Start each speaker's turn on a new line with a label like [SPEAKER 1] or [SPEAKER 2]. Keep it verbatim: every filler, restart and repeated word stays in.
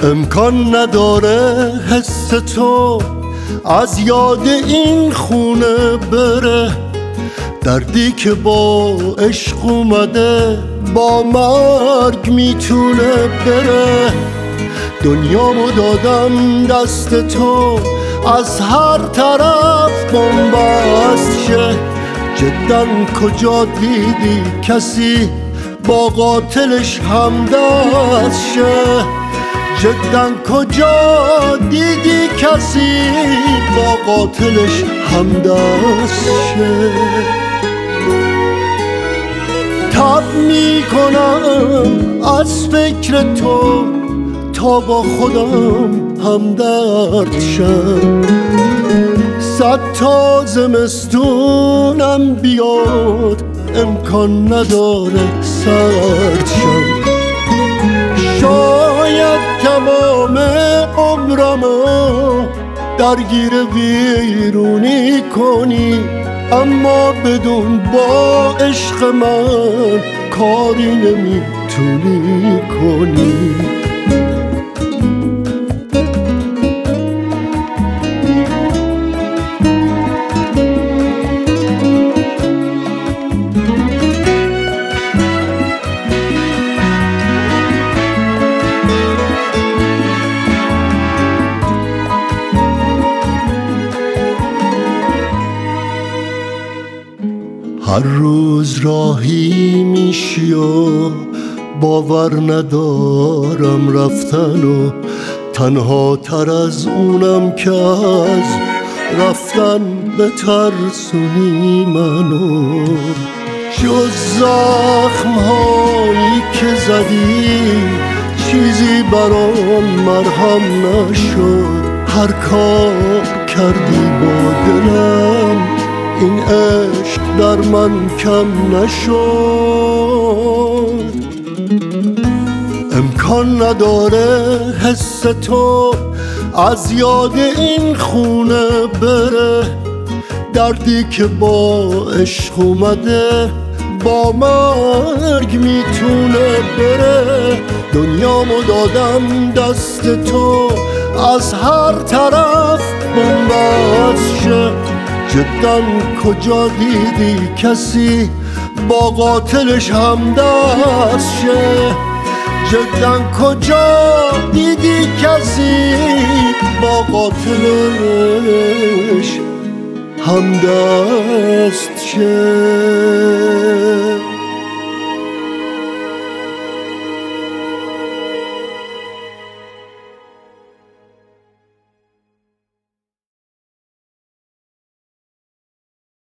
[SPEAKER 1] امکان نداره حس تو از یاد این خونه بره، دردی که با عشق اومده با مرگ میتونه بره. دنیامو دادم دست تو، از هر طرف بنبست شه. جدا کجا دیدی کسی با قاتلش همدست شه؟ جدا کجا دیدی کسی با قاتلش همدست شه؟ تب میکنم از فکر تو تا با خودم همدرد شم. صد تا زمستونم بیاد امکان نداره سرد شم. شاید تمام عمرمو درگیر ویرونی کنی، اما بدون با عشق من کاری نمیتونی کنی. هر روز راهی میشی و باور ندارم رفتن، و تنها تر از اونم که از رفتن بترسونی منو. جز زخم هایی که زدی چیزی برام مرهم نشد. هر کار کردی با دلم این عشق در من کم نشد. امکان نداره حس تو از یاد این خونه بره، دردی که با عشق اومده با مرگ میتونه بره. دنیامو دادم دست تو، از هر طرف بنبست شه. جدا کجا دیدی کسی با قاتلش همدست شه؟ جدا کجا دیدی کسی با قاتلش همدست شه؟